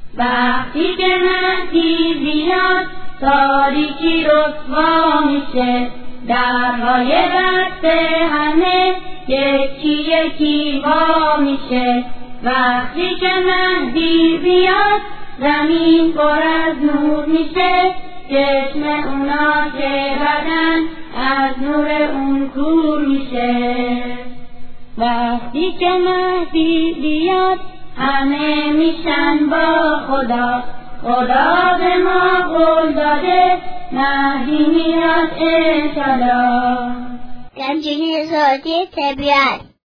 وقتی که مهدی بیاد تاریکی رسوا میشه، درهای بسته همه یکی یکی وا میشه. وقتی که مهدی بیاد زمین پر از نور میشه، چشم اونا که بدن از نور اون کور میشه. وقتی که مهدی بیاد همه میشن با خدا، خدا به ما قول داده مهدی میاد انشالله. گنجینه صوتی طبیعت